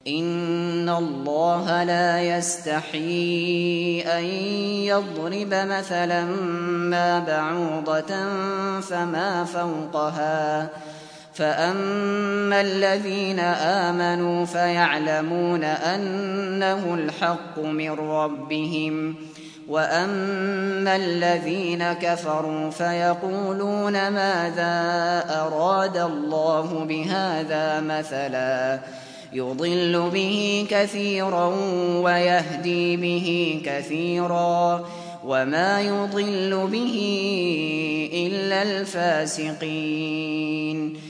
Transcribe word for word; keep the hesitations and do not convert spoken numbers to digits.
إن الله لا يستحيي أن يضرب مثلا ما بعوضة فما فوقها فأما الذين آمنوا فيعلمون أنه الحق من ربهم وأما الذين كفروا فيقولون ماذا أراد الله بهذا مثلا يضل به كثيرا ويهدي به كثيرا وما يضل به إلا الفاسقين